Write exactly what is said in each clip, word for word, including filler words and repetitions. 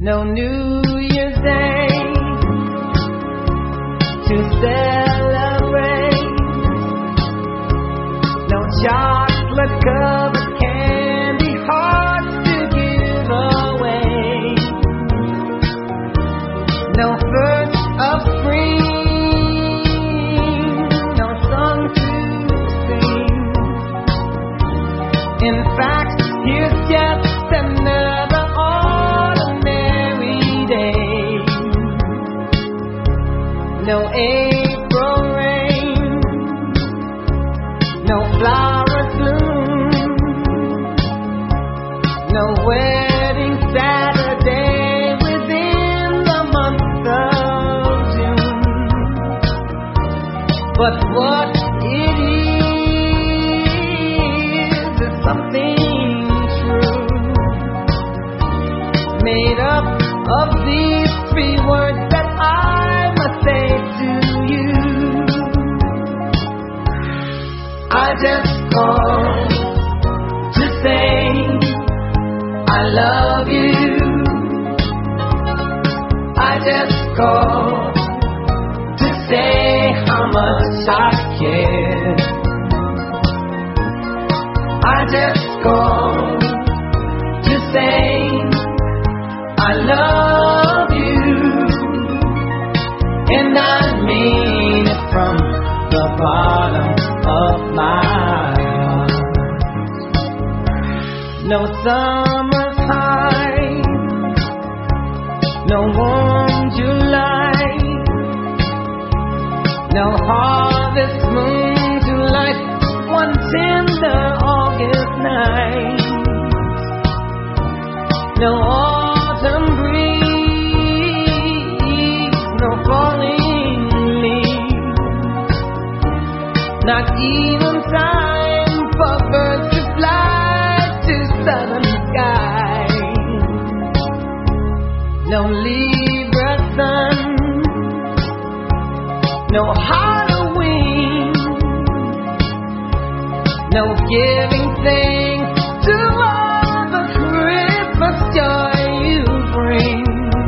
No New Year's Day to celebrate. No chocolate covered candy hearts to give away. No first of spring, no song to sing. In fact, here's just another ordinary day. No April rain, no flowers bloom, no wedding Saturday within the month of June. But what it is is something true, made up of these three words that I must say to you. I just called to say I love you. I just called to say how much I care. I just called to say I love you, and I mean it from the bottom of my heart. No summer's high, no warm July, no harvest moon to light one tender August night. No autumn breeze, no falling leaves, not even time for birds to fly to southern skies. No Libra sun, no Halloween, no giving thanks to all the Christmas joy you bring.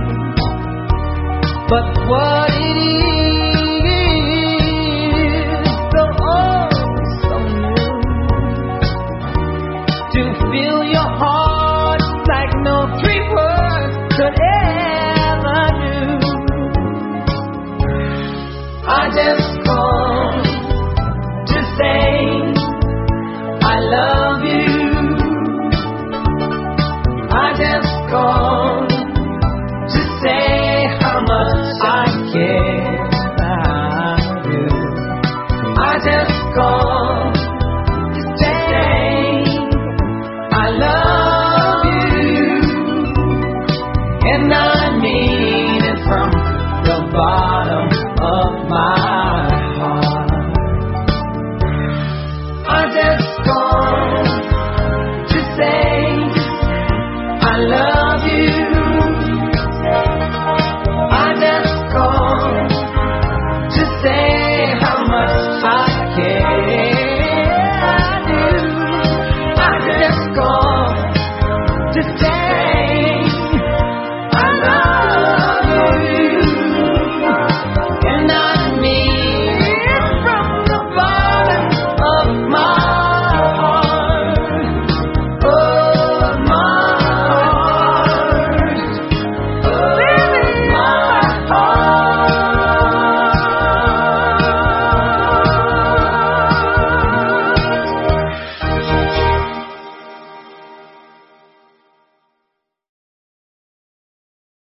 But what it is, so oh, so new, to fill your heart like no three words could ever do. I just called to say I love you. I just called to say how much I care. I do. I just called